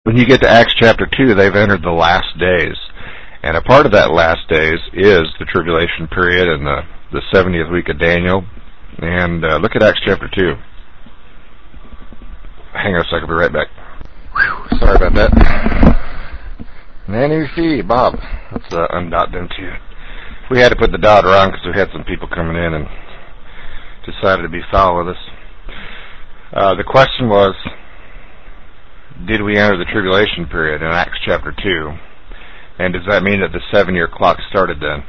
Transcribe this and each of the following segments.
When you get to Acts chapter 2, they've entered the last days. And a part of that last days is the tribulation period and the 70th week of Daniel. And look at Acts chapter 2. Hang on a second, I'll be right back. Whew, sorry about that. Nanny fee, Bob. Let's undot them too. We had to put the dot wrong because we had some people coming in and decided to be foul with us. The question was, did we enter the tribulation period in Acts chapter 2? And does that mean that the 7-year clock started then?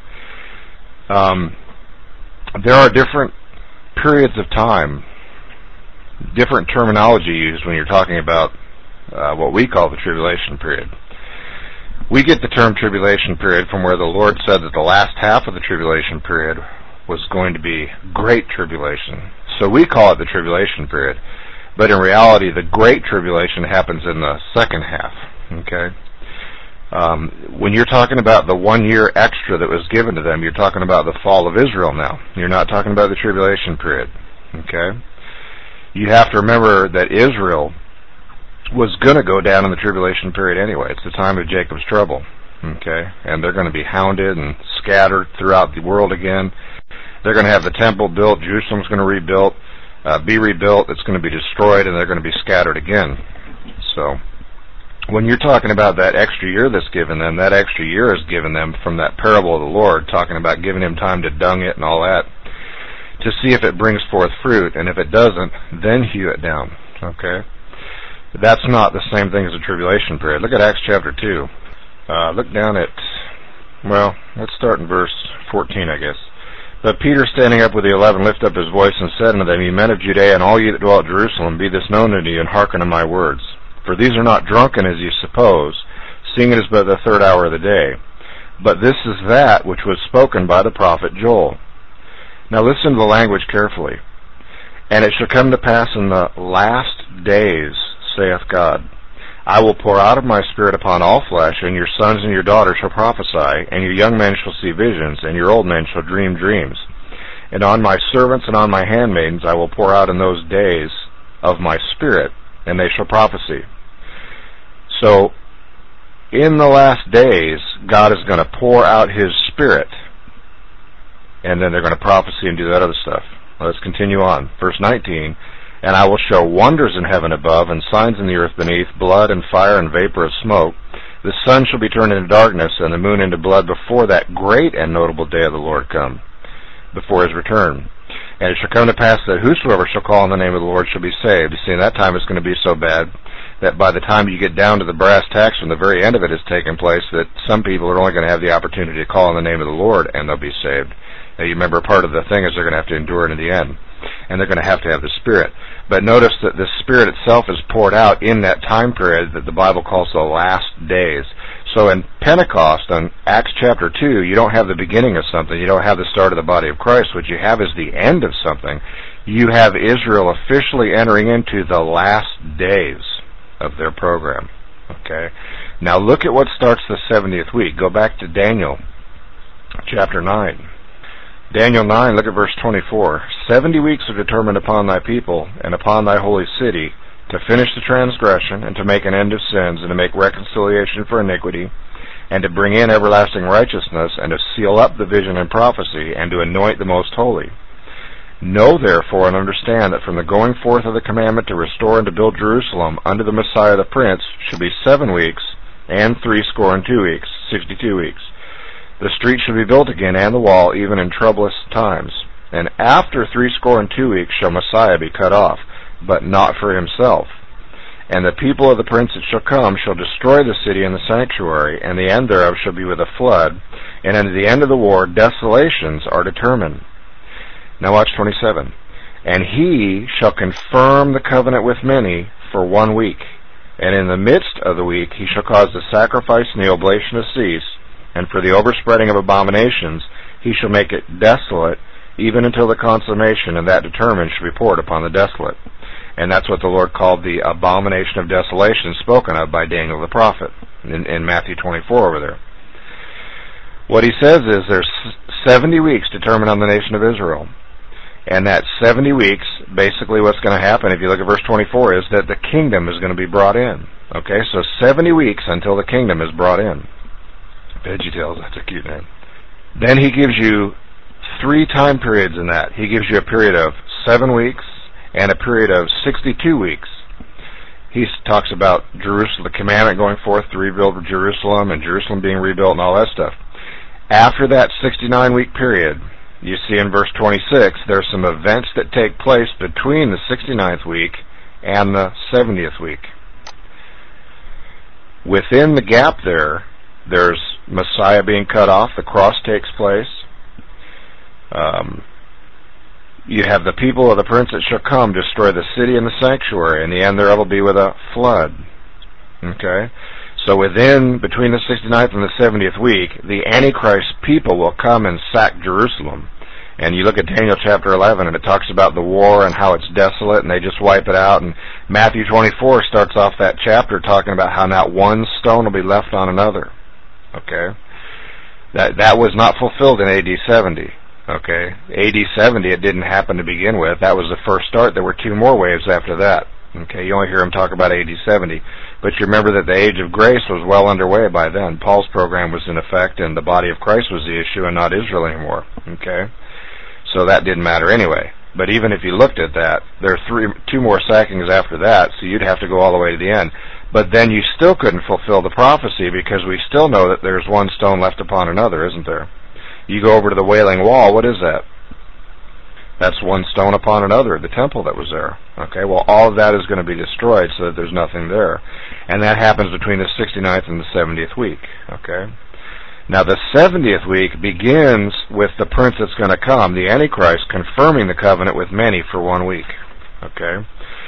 There are different periods of time, different terminology used when you're talking about what we call the tribulation period. We get the term tribulation period from where the Lord said that the last half of the tribulation period was going to be great tribulation. So we call it the tribulation period. But in reality, the great tribulation happens in the second half. Okay? When you're talking about the 1 year extra that was given to them, you're talking about the fall of Israel now. You're not talking about the tribulation period. Okay? You have to remember that Israel was going to go down in the tribulation period anyway. It's the time of Jacob's trouble. Okay? And they're going to be hounded and scattered throughout the world again. They're going to have the temple built. Jerusalem's going to be rebuilt. It's going to be destroyed, and they're going to be scattered again. So when you're talking about that extra year that's given them, that extra year is given them from that parable of the Lord, talking about giving him time to dung it and all that, to see if it brings forth fruit, and if it doesn't, then hew it down. Okay? That's not the same thing as a tribulation period. Look at Acts chapter 2. Look down at, well, let's start in verse 14, I guess. But Peter, standing up with the 11, lifted up his voice and said unto them, Ye men of Judea, and all ye that dwell at Jerusalem, be this known unto you, and hearken to my words. For these are not drunken as ye suppose, seeing it is but the third hour of the day. But this is that which was spoken by the prophet Joel. Now listen to the language carefully. And it shall come to pass in the last days, saith God, I will pour out of my Spirit upon all flesh, and your sons and your daughters shall prophesy, and your young men shall see visions, and your old men shall dream dreams. And on my servants and on my handmaidens I will pour out in those days of my Spirit, and they shall prophesy. So, in the last days, God is going to pour out his Spirit, and then they're going to prophesy and do that other stuff. Let's continue on. Verse 19, And I will show wonders in heaven above, and signs in the earth beneath, blood and fire and vapor of smoke. The sun shall be turned into darkness, and the moon into blood before that great and notable day of the Lord come, before his return. And it shall come to pass that whosoever shall call on the name of the Lord shall be saved. You see, in that time it's going to be so bad that by the time you get down to the brass tacks, when the very end of it has taken place, that some people are only going to have the opportunity to call on the name of the Lord, and they'll be saved. Now, you remember, part of the thing is they're going to have to endure it to the end, and they're going to have the Spirit. But notice that the Spirit itself is poured out in that time period that the Bible calls the last days. So in Pentecost, on Acts chapter 2, you don't have the beginning of something. You don't have the start of the body of Christ. What you have is the end of something. You have Israel officially entering into the last days of their program. Okay? Now look at what starts the 70th week. Go back to Daniel chapter 9. Daniel 9, look at verse 24. 70 weeks are determined upon thy people and upon thy holy city, to finish the transgression, and to make an end of sins, and to make reconciliation for iniquity, and to bring in everlasting righteousness, and to seal up the vision and prophecy, and to anoint the most holy. Know therefore and understand that from the going forth of the commandment to restore and to build Jerusalem unto the Messiah the Prince shall be 7 weeks, and 62 weeks, 62 weeks. The street shall be built again, and the wall, even in troublous times. And after 62 weeks shall Messiah be cut off, but not for himself. And the people of the prince that shall come shall destroy the city and the sanctuary, and the end thereof shall be with a flood, and unto the end of the war desolations are determined. Now watch 27. And he shall confirm the covenant with many for 1 week. And in the midst of the week he shall cause the sacrifice and the oblation to cease, and for the overspreading of abominations he shall make it desolate, even until the consummation, and that determined shall be poured upon the desolate. And that's what the Lord called the abomination of desolation spoken of by Daniel the prophet in Matthew 24 over there. What he says is there's 70 weeks determined on the nation of Israel. And that 70 weeks, basically what's going to happen, if you look at verse 24, is that the kingdom is going to be brought in. Okay, so 70 weeks until the kingdom is brought in. VeggieTales, that's a cute name. Then he gives you 3 time periods in that. He gives you a period of 7 weeks and a period of 62 weeks. He talks about Jerusalem, the commandment going forth to rebuild Jerusalem and Jerusalem being rebuilt and all that stuff. After that 69-week period, you see in verse 26, there's some events that take place between the 69th week and the 70th week. Within the gap there's Messiah being cut off. The cross takes place. You have the people of the prince that shall come, destroy the city and the sanctuary. In the end, there will be with a flood. Okay? So between the 69th and the 70th week, the Antichrist people will come and sack Jerusalem. And you look at Daniel chapter 11, and it talks about the war and how it's desolate, and they just wipe it out. And Matthew 24 starts off that chapter talking about how not one stone will be left on another. Okay? That was not fulfilled in AD 70. Okay? AD 70, it didn't happen to begin with. That was the first start. There were 2 more waves after that. Okay? You only hear him talk about AD 70. But you remember that the age of grace was well underway by then. Paul's program was in effect, and the body of Christ was the issue and not Israel anymore. Okay? So that didn't matter anyway. But even if you looked at that, there are 2 more sackings after that, so you'd have to go all the way to the end. But then you still couldn't fulfill the prophecy, because we still know that there's 1 stone left upon another, isn't there? You go over to the Wailing Wall, what is that? That's 1 stone upon another, the temple that was there. Okay, well, all of that is going to be destroyed so that there's nothing there. And that happens between the 69th and the 70th week. Okay? Now, the 70th week begins with the prince that's going to come, the Antichrist, confirming the covenant with many for 1 week. Okay?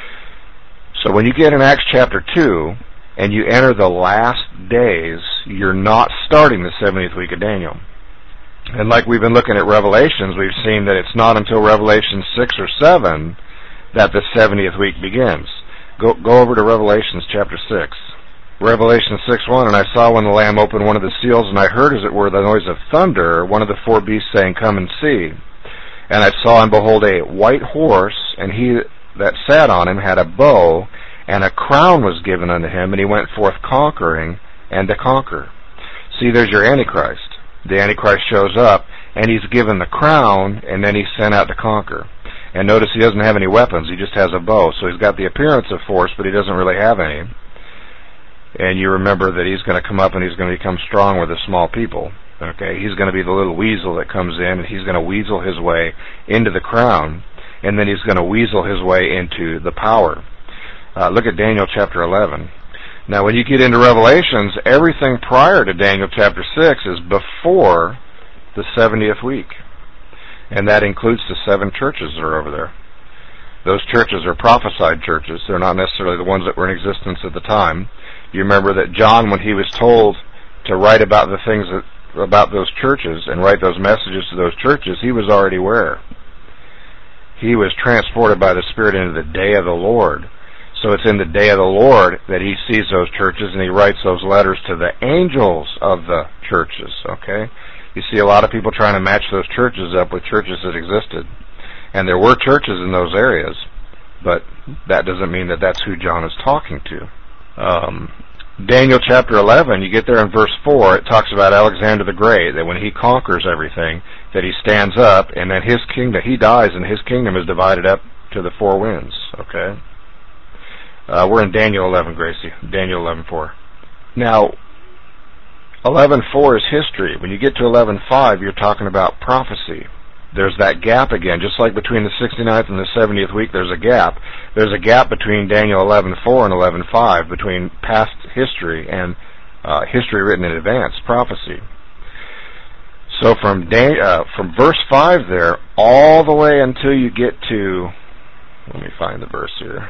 So when you get in Acts chapter 2, and you enter the last days, you're not starting the 70th week of Daniel. And like we've been looking at Revelations, we've seen that it's not until Revelation 6 or 7 that the 70th week begins. Go over to Revelations chapter 6. Revelation 6:1, and I saw when the Lamb opened one of the seals, and I heard as it were the noise of thunder, one of the 4 beasts saying, Come and see. And I saw and behold a white horse, and he that sat on him had a bow, and a crown was given unto him, and he went forth conquering and to conquer. See, there's your Antichrist. The Antichrist shows up, and he's given the crown, and then he's sent out to conquer. And notice he doesn't have any weapons, he just has a bow. So he's got the appearance of force, but he doesn't really have any. And you remember that he's going to come up and he's going to become strong with the small people. Okay, he's going to be the little weasel that comes in, and he's going to weasel his way into the crown, and then he's going to weasel his way into the power. Look at Daniel chapter 11. Now, when you get into Revelations, everything prior to Daniel chapter 6 is before the 70th week. And that includes the 7 churches that are over there. Those churches are prophesied churches. They're not necessarily the ones that were in existence at the time. You remember that John, when he was told to write about the things about those churches and write those messages to those churches, he was already where? He was transported by the Spirit into the day of the Lord. So it's in the day of the Lord that he sees those churches, and he writes those letters to the angels of the churches. Okay? You see a lot of people trying to match those churches up with churches that existed. And there were churches in those areas, but that doesn't mean that that's who John is talking to. Daniel chapter 11, you get there in verse 4, it talks about Alexander the Great, that when he conquers everything, that he stands up, and then his kingdom, he dies, and his kingdom is divided up to the 4 winds. Okay? We're in Daniel 11, Gracie. Daniel 11:4. Now, 11:4 is history. When you get to 11:5, you're talking about prophecy. There's that gap again, just like between the 69th and the 70th week, there's a gap. There's a gap between Daniel 11:4 and 11:5, between past history and history written in advance, prophecy. So from verse 5 there, all the way until you get to, let me find the verse here,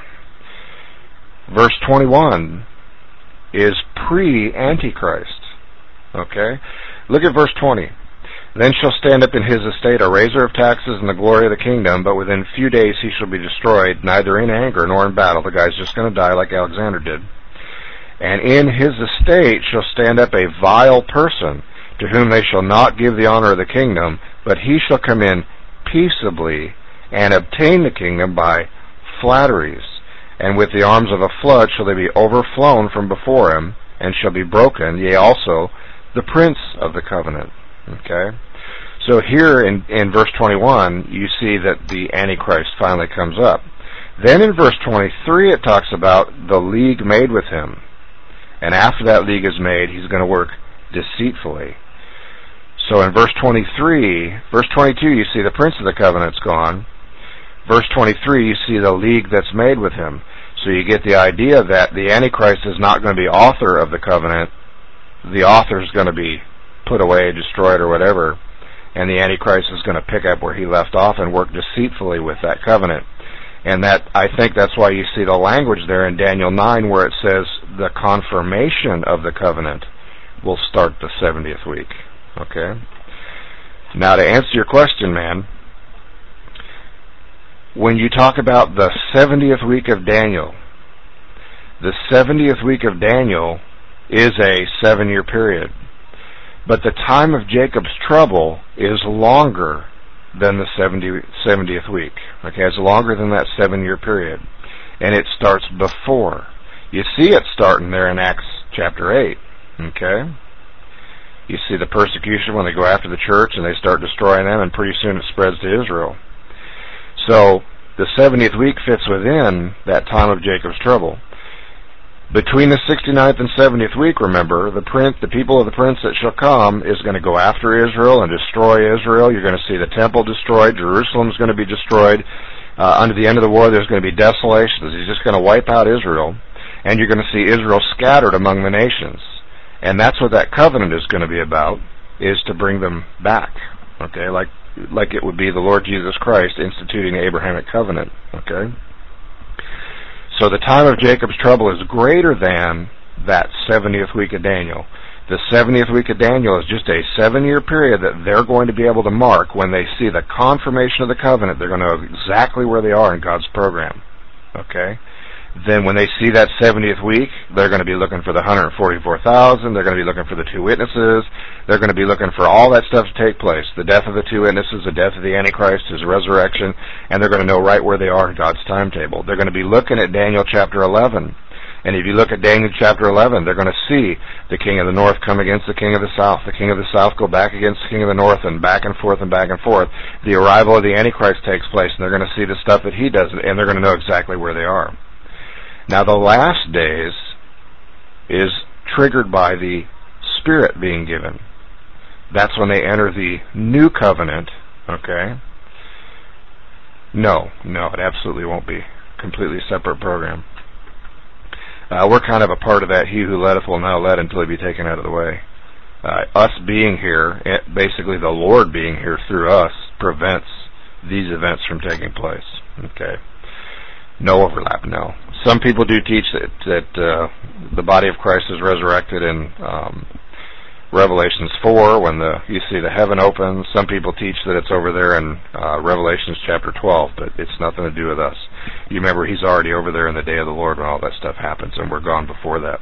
verse 21 is pre-Antichrist. Okay? Look at verse 20. Then shall stand up in his estate a raiser of taxes in the glory of the kingdom, but within few days he shall be destroyed, neither in anger nor in battle. The guy's just going to die like Alexander did. And in his estate shall stand up a vile person, to whom they shall not give the honor of the kingdom, but he shall come in peaceably and obtain the kingdom by flatteries. And with the arms of a flood shall they be overflown from before him, and shall be broken, yea, also the prince of the covenant. Okay? So here in verse 21, you see that the Antichrist finally comes up. Then in verse 23, it talks about the league made with him. And after that league is made, he's going to work deceitfully. So in verse 22, you see the prince of the covenant's gone. Verse 23, you see the league that's made with him. So you get the idea that the Antichrist is not going to be author of the covenant. The author is going to be put away, destroyed, or whatever. And the Antichrist is going to pick up where he left off and work deceitfully with that covenant. And that, I think that's why you see the language there in Daniel 9 where it says the confirmation of the covenant will start the 70th week. Okay? Now to answer your question, man, when you talk about the 70th week of Daniel, the 70th week of Daniel is a 7-year period. But the time of Jacob's trouble is longer than the 70th week. Okay, it's longer than that 7-year period. And it starts before. You see it starting there in Acts chapter 8. Okay? You see the persecution when they go after the church and they start destroying them, and pretty soon it spreads to Israel. So the 70th week fits within that time of Jacob's trouble. Between the 69th and 70th week, remember, the people of the prince that shall come is going to go after Israel and destroy Israel. You're going to see the temple destroyed. Jerusalem is going to be destroyed. Under the end of the war, there's going to be desolation. He's just going to wipe out Israel. And you're going to see Israel scattered among the nations. And that's what that covenant is going to be about, is to bring them back. Okay, like it would be the Lord Jesus Christ instituting the Abrahamic covenant. Okay? So the time of Jacob's trouble is greater than that 70th week of Daniel. The 70th week of Daniel is just a 7-year period that they're going to be able to mark when they see the confirmation of the covenant. They're going to know exactly where they are in God's program. Okay? Then when they see that 70th week, they're going to be looking for the 144,000. They're going to be looking for the 2 witnesses. They're going to be looking for all that stuff to take place. The death of the 2 witnesses, the death of the Antichrist, his resurrection, and they're going to know right where they are in God's timetable. They're going to be looking at Daniel chapter 11. And if you look at Daniel chapter 11, they're going to see the king of the north come against the king of the south. The king of the south go back against the king of the north, and back and forth and back and forth. The arrival of the Antichrist takes place, and they're going to see the stuff that he does, and they're going to know exactly where they are. Now, the last days is triggered by the Spirit being given. That's when they enter the new covenant, okay? No, it absolutely won't be. Completely separate program. We're kind of a part of that. He who letteth will now let until he be taken out of the way. Us being here, basically the Lord being here through us, prevents these events from taking place. Okay? No overlap, no. Some people do teach that the body of Christ is resurrected in Revelations 4 when you see the heaven open. Some people teach that it's over there in Revelations chapter 12, but it's nothing to do with us. You remember, he's already over there in the day of the Lord when all that stuff happens, and we're gone before that.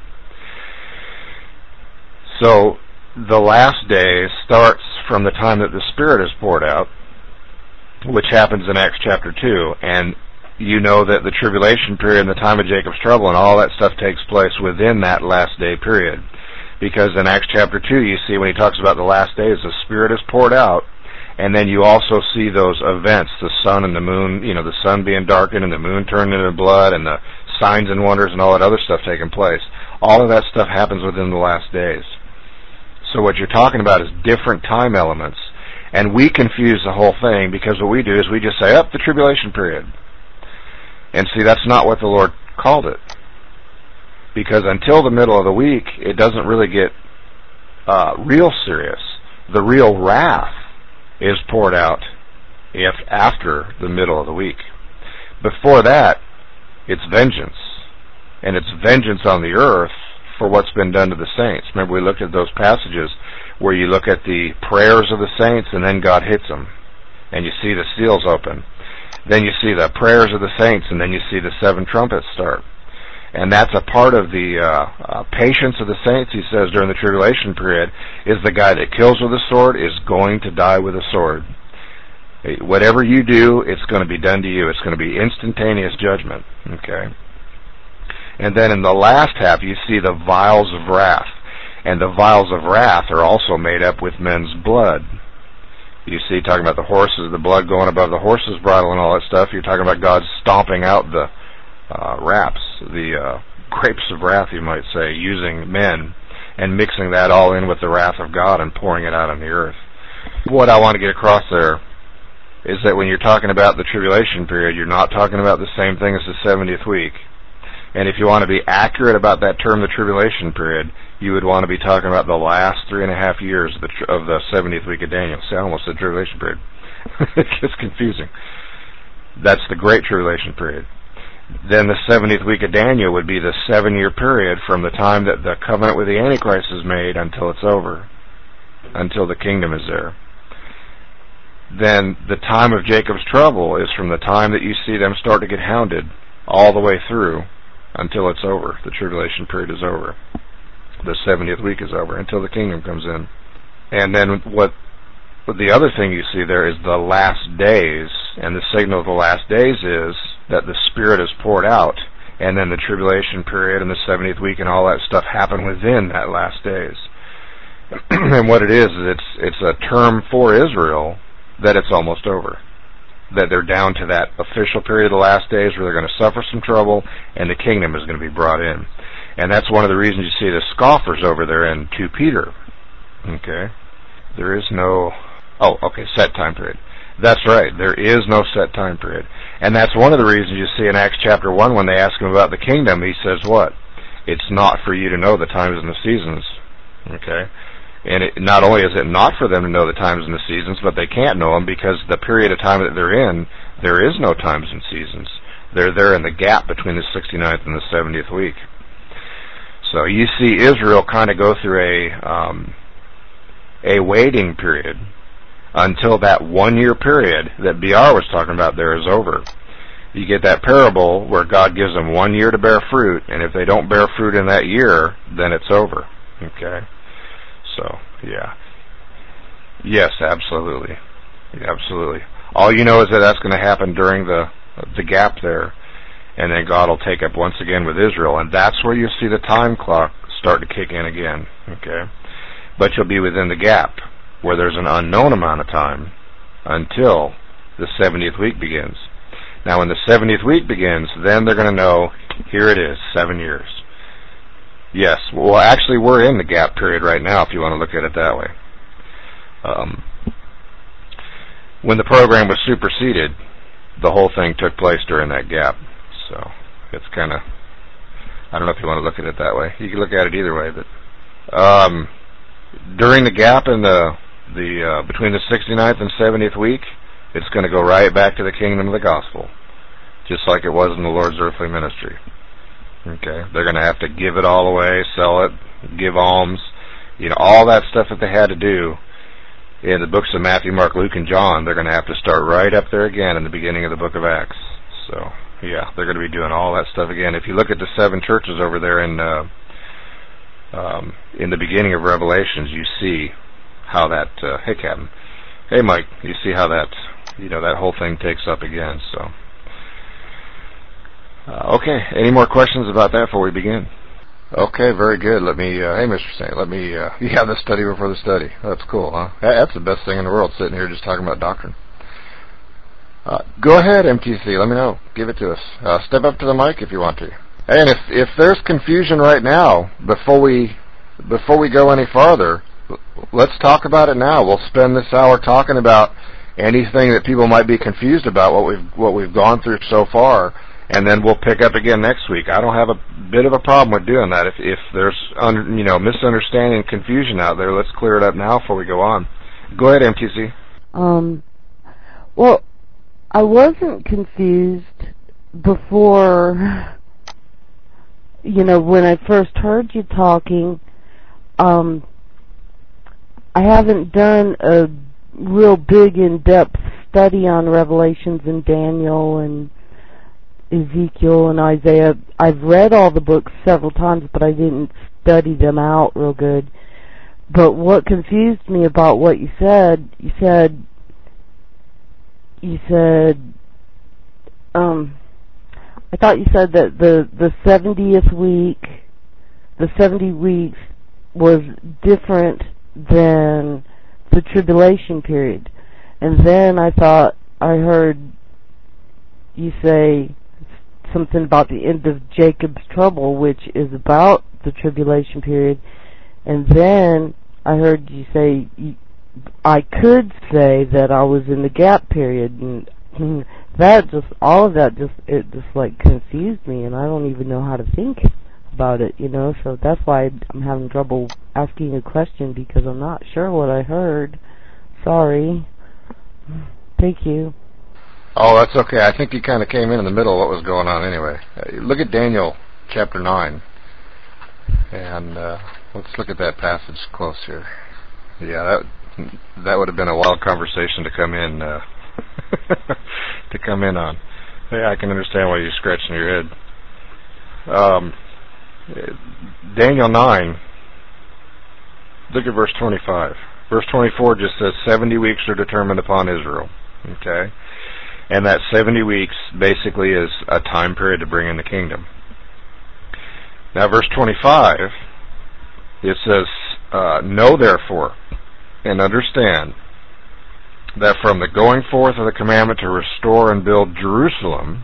So the last day starts from the time that the Spirit is poured out, which happens in Acts chapter 2, and you know that the tribulation period and the time of Jacob's trouble and all that stuff takes place within that last day period. Because in Acts chapter 2, you see when he talks about the last days, the Spirit is poured out, and then you also see those events, the sun and the moon, the sun being darkened and the moon turned into blood and the signs and wonders and all that other stuff taking place. All of that stuff happens within the last days. So what you're talking about is different time elements. And we confuse the whole thing because what we do is we just say, the tribulation period. And see, that's not what the Lord called it. Because until the middle of the week, it doesn't really get real serious. The real wrath is poured out after the middle of the week. Before that, it's vengeance. And it's vengeance on the earth for what's been done to the saints. Remember, we looked at those passages where you look at the prayers of the saints and then God hits them. And you see the seals open. Then you see the prayers of the saints, and then you see the 7 trumpets start. And that's a part of the patience of the saints, he says, during the tribulation period, is the guy that kills with a sword is going to die with a sword. Whatever you do, it's going to be done to you. It's going to be instantaneous judgment. Okay. And then in the last half, you see the vials of wrath. And the vials of wrath are also made up with men's blood. You see, talking about the horses, the blood going above the horse's bridle and all that stuff. You're talking about God stomping out the wraps, the grapes of wrath, you might say, using men and mixing that all in with the wrath of God and pouring it out on the earth. What I want to get across there is that when you're talking about the tribulation period, you're not talking about the same thing as the 70th week. And if you want to be accurate about that term, the tribulation period, you would want to be talking about the last 3.5 years of the 70th week of Daniel. See, I almost said tribulation period. It gets confusing. That's the Great Tribulation period. Then the 70th week of Daniel would be the 7-year period from the time that the covenant with the Antichrist is made until it's over, until the kingdom is there. Then the time of Jacob's trouble is from the time that you see them start to get hounded all the way through until it's over. The tribulation period is over. The 70th week is over until the kingdom comes in. And then what the other thing you see there is the last days, and the signal of the last days is that the Spirit is poured out, and then the tribulation period and the 70th week and all that stuff happen within that last days. And what it is it's a term for Israel that it's almost over. That they're down to that official period of the last days where they're going to suffer some trouble, and the kingdom is going to be brought in. And that's one of the reasons you see the scoffers over there in 2 Peter. Okay? There is no... Oh, okay, set time period. That's right, there is no set time period. And that's one of the reasons you see in Acts chapter 1 when they ask him about the kingdom, he says what? It's not for you to know the times and the seasons. Okay? And not only is it not for them to know the times and the seasons, but they can't know them because the period of time that they're in, there is no times and seasons. They're there in the gap between the 69th and the 70th week. So you see Israel kind of go through a waiting period until that 1-year period that BR was talking about there is over. You get that parable where God gives them 1 year to bear fruit, and if they don't bear fruit in that year, then it's over. Okay? So, yeah. Yes, absolutely. Absolutely. All you know is that that's going to happen during the gap there, and then God will take up once again with Israel, and that's where you see the time clock start to kick in again. Okay? But you'll be within the gap, where there's an unknown amount of time until the 70th week begins. Now, when the 70th week begins, then they're going to know, here it is, 7 years. Yes, well, actually, we're in the gap period right now, if you want to look at it that way. When the program was superseded, the whole thing took place during that gap. So, it's kind of, I don't know if you want to look at it that way. You can look at it either way, but during the gap in the between the 69th and 70th week, it's going to go right back to the kingdom of the gospel, just like it was in the Lord's earthly ministry. Okay, they're going to have to give it all away, sell it, give alms, all that stuff that they had to do in the books of Matthew, Mark, Luke, and John. They're going to have to start right up there again in the beginning of the book of Acts. So, yeah, they're going to be doing all that stuff again. If you look at the 7 churches over there in the beginning of Revelations, you see how that, hey Captain, hey Mike, you see how that, that whole thing takes up again, so. Okay, any more questions about that before we begin? Okay, very good. Let me, hey Mr. Saint, let me, you have the study before the study. That's cool, huh? That's the best thing in the world, sitting here just talking about doctrine. Go ahead, MTC, let me know. Give it to us. Step up to the mic if you want to. Hey, and if there's confusion right now, before we go any farther, let's talk about it now. We'll spend this hour talking about anything that people might be confused about, what we've gone through so far, and then we'll pick up again next week. I don't have a bit of a problem with doing that. If there's misunderstanding and confusion out there, let's clear it up now before we go on. Go ahead, MTC. Well, I wasn't confused before, when I first heard you talking. I haven't done a real big in-depth study on Revelations and Daniel and Ezekiel and Isaiah. I've read all the books several times, but I didn't study them out real good. But what confused me about what you said you said, I thought you said that the 70th week, the 70 weeks was different than the tribulation period. And then I thought I heard you say something about the end of Jacob's trouble, which is about the tribulation period. And then I heard you say I could say that I was in the gap period, and that just, all of that just like confused me, and I don't even know how to think about it, so that's why I'm having trouble asking a question, because I'm not sure what I heard. Sorry. Thank you. Oh, that's okay. I think you kind of came in the middle of what was going on anyway. Look at Daniel chapter 9, and let's look at that passage close here. Yeah, that would have been a wild conversation to come in to come in on. Yeah, I can understand why you're scratching your head. Daniel 9, look at verse 25. Verse 24 just says 70 weeks are determined upon Israel. Okay? And that 70 weeks basically is a time period to bring in the kingdom. Now verse 25, it says, know therefore and understand that from the going forth of the commandment to restore and build Jerusalem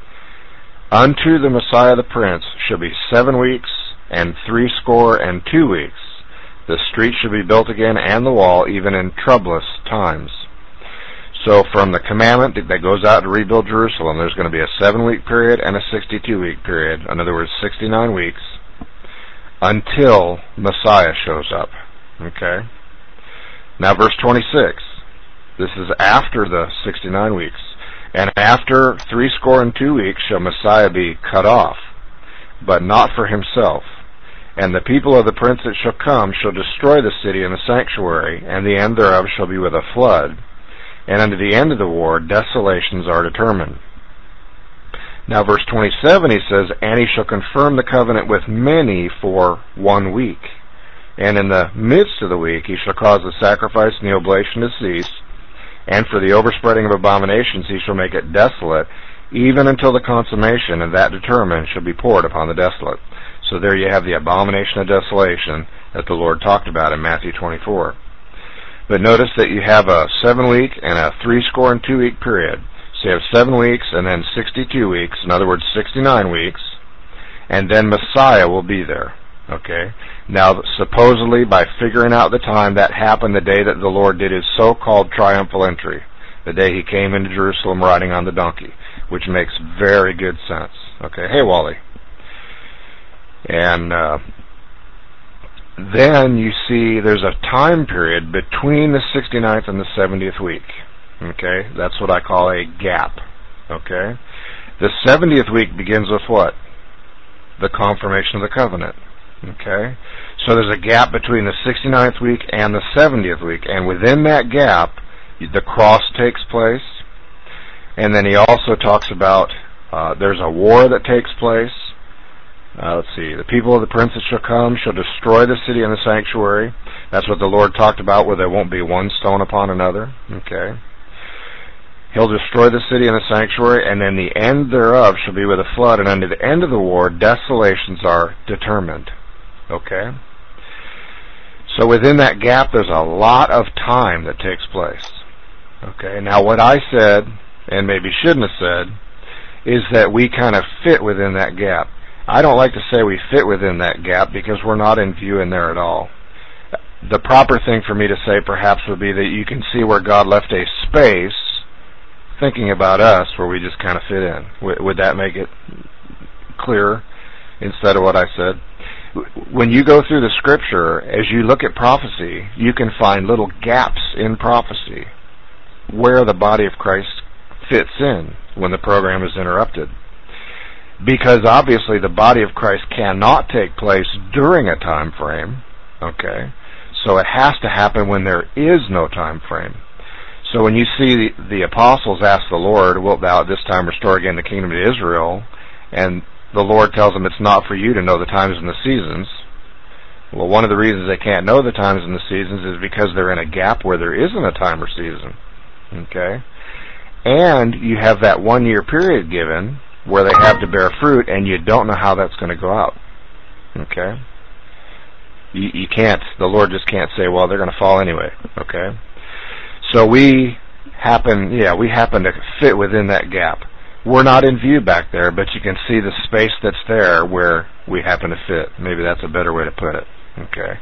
unto the Messiah the Prince shall be 7 weeks and 62 weeks. The street shall be built again, and the wall, even in troublous times. So from the commandment that goes out to rebuild Jerusalem, there's going to be a 7-week period and a 62-week period. In other words, 69 weeks until Messiah shows up. Okay? Now verse 26. This is after the 69 weeks. And after 62 weeks shall Messiah be cut off, but not for himself. And the people of the prince that shall come shall destroy the city and the sanctuary, and the end thereof shall be with a flood. And unto the end of the war desolations are determined. Now verse 27 he says, and he shall confirm the covenant with many for 1 week. And in the midst of the week he shall cause the sacrifice and the oblation to cease, and for the overspreading of abominations he shall make it desolate, even until the consummation, and that determined shall be poured upon the desolate. So there you have the abomination of desolation that the Lord talked about in Matthew 24. But notice that you have a 7-week and a 62 period. So you have 7 weeks and then 62 weeks, in other words 69 weeks, and then Messiah will be there. Okay? Now, supposedly, by figuring out the time, that happened the day that the Lord did his so-called triumphal entry, the day he came into Jerusalem riding on the donkey, which makes very good sense. Okay? Hey, Wally. And then you see there's a time period between the 69th and the 70th week. Okay? That's what I call a gap. Okay? The 70th week begins with what? The confirmation of the covenant. Okay? So there's a gap between the 69th week and the 70th week. And within that gap, the cross takes place. And then he also talks about there's a war that takes place. Let's see. The people of the prince that shall come shall destroy the city and the sanctuary. That's what the Lord talked about, where there won't be one stone upon another. Okay. He'll destroy the city and the sanctuary, and then the end thereof shall be with a flood, and unto the end of the war desolations are determined. Okay. So within that gap, there's a lot of time that takes place. Okay. Now what I said, and maybe shouldn't have said, is that we kind of fit within that gap. I don't like to say we fit within that gap because we're not in view in there at all. The proper thing for me to say perhaps would be that you can see where God left a space thinking about us where we just kind of fit in. Would that make it clearer instead of what I said? When you go through the scripture, as you look at prophecy, you can find little gaps in prophecy where the body of Christ fits in when the program is interrupted. Because obviously the body of Christ cannot take place during a time frame, okay? So it has to happen when there is no time frame. So when you see the apostles ask the Lord, wilt thou at this time restore again the kingdom to Israel? And the Lord tells them it's not for you to know the times and the seasons. Well, one of the reasons they can't know the times and the seasons is because they're in a gap where there isn't a time or season, okay? And you have that 1 year period given where they have to bear fruit, and you don't know how that's going to go out. Okay? You can't, the Lord just can't say, well, they're going to fall anyway. Okay? So we happen to fit within that gap. We're not in view back there, but you can see the space that's there where we happen to fit. Maybe that's a better way to put it. Okay?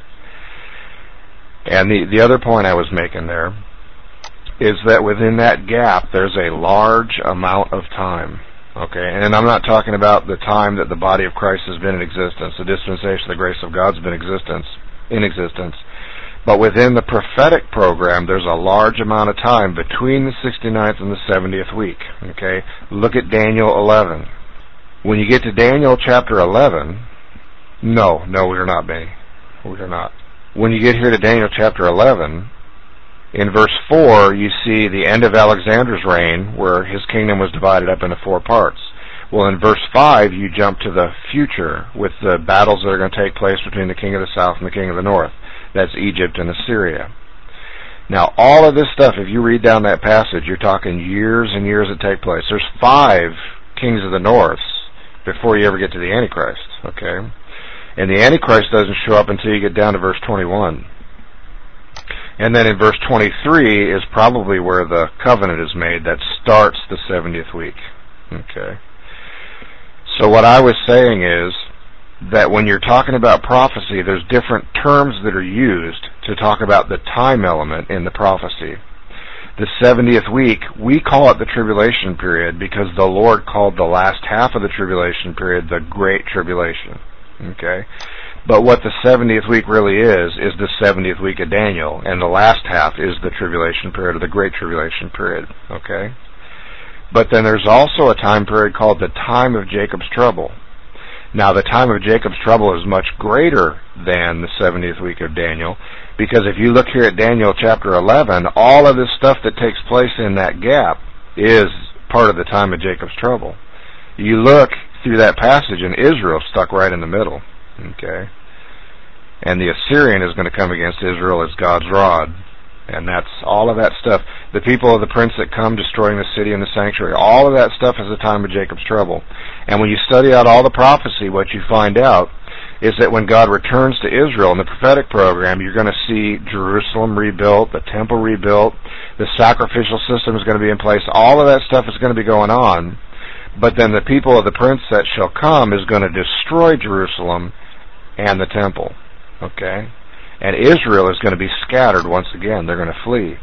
And the other point I was making there is that within that gap, there's a large amount of time. Okay, and I'm not talking about the time that the body of Christ has been in existence, the dispensation of the grace of God's been in existence. But within the prophetic program, there's a large amount of time between the 69th and the 70th week. Okay, look at Daniel 11. When you get to Daniel chapter 11, no, we are not, Benny. We are not. When you get here to Daniel chapter 11, in verse 4, you see the end of Alexander's reign, where his kingdom was divided up into 4 parts. Well, in verse 5, you jump to the future with the battles that are going to take place between the king of the south and the king of the north. That's Egypt and Assyria. Now, all of this stuff, if you read down that passage, you're talking years and years that take place. There's 5 kings of the north before you ever get to the Antichrist, okay? And the Antichrist doesn't show up until you get down to verse 21. And then in verse 23 is probably where the covenant is made that starts the 70th week. Okay. So what I was saying is that when you're talking about prophecy, there's different terms that are used to talk about the time element in the prophecy. The 70th week, we call it the tribulation period because the Lord called the last half of the tribulation period the Great Tribulation. Okay? But what the 70th week really is the 70th week of Daniel, and the last half is the tribulation period, or the Great Tribulation period. Okay? But then there's also a time period called the time of Jacob's trouble. Now, the time of Jacob's trouble is much greater than the 70th week of Daniel, because if you look here at Daniel chapter 11, all of this stuff that takes place in that gap is part of the time of Jacob's trouble. You look through that passage, and Israel's stuck right in the middle. Okay? And the Assyrian is going to come against Israel as God's rod. And that's all of that stuff. The people of the prince that come destroying the city and the sanctuary, all of that stuff is the time of Jacob's trouble. And when you study out all the prophecy, what you find out is that when God returns to Israel in the prophetic program, you're going to see Jerusalem rebuilt, the temple rebuilt, the sacrificial system is going to be in place. All of that stuff is going to be going on. But then the people of the prince that shall come is going to destroy Jerusalem and the temple. Okay? And Israel is going to be scattered once again. They're going to flee.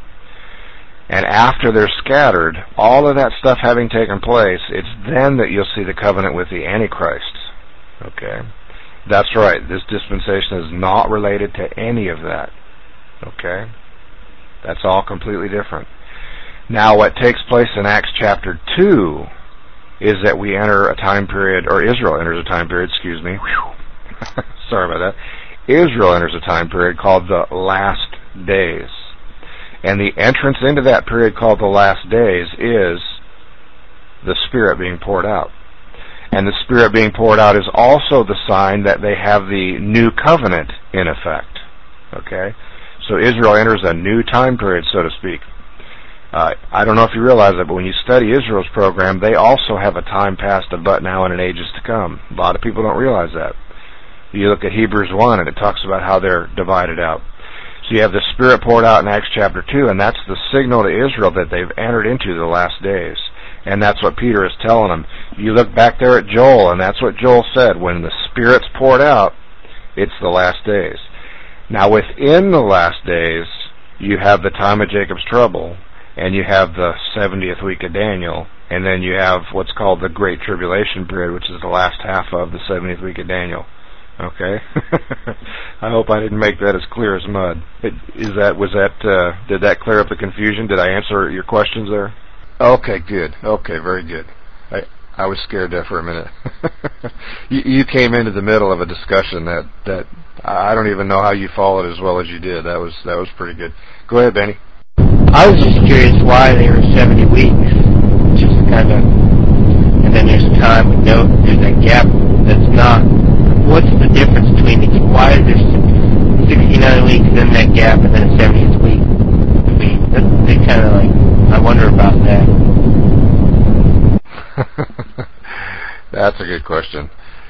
And after they're scattered, all of that stuff having taken place, it's then that you'll see the covenant with the Antichrist. Okay? That's right. This dispensation is not related to any of that. Okay? That's all completely different. Now, what takes place in Acts chapter 2 is that we enter a time period, or Israel enters a time period, sorry about that. Israel enters a time period called the last days. And the entrance into that period called the last days is the Spirit being poured out. And the Spirit being poured out is also the sign that they have the new covenant in effect. Okay? So Israel enters a new time period, so to speak. I don't know if you realize it, but when you study Israel's program, they also have a time past, a but now, and an ages to come. A lot of people don't realize that. You look at Hebrews 1, and it talks about how they're divided out. So you have the Spirit poured out in Acts chapter 2, and that's the signal to Israel that they've entered into the last days. And that's what Peter is telling them. You look back there at Joel, and that's what Joel said. When the Spirit's poured out, it's the last days. Now, within the last days, you have the time of Jacob's trouble, and you have the 70th week of Daniel, and then you have what's called the Great Tribulation period, which is the last half of the 70th week of Daniel. Okay? I hope I didn't make that as clear as mud. Did that clear up the confusion? Did I answer your questions there? Okay, good. Okay, very good. I was scared there for a minute. You came into the middle of a discussion that I don't even know how you followed as well as you did. That was pretty good. Go ahead, Benny. I was just curious why they were 70 weeks, just kind of, and then there's a time with there's that gap that's not. What's the difference between the, why is there 69 weeks, then that gap, and then 70th week? I mean, they kind of like, I wonder about that. That's a good question.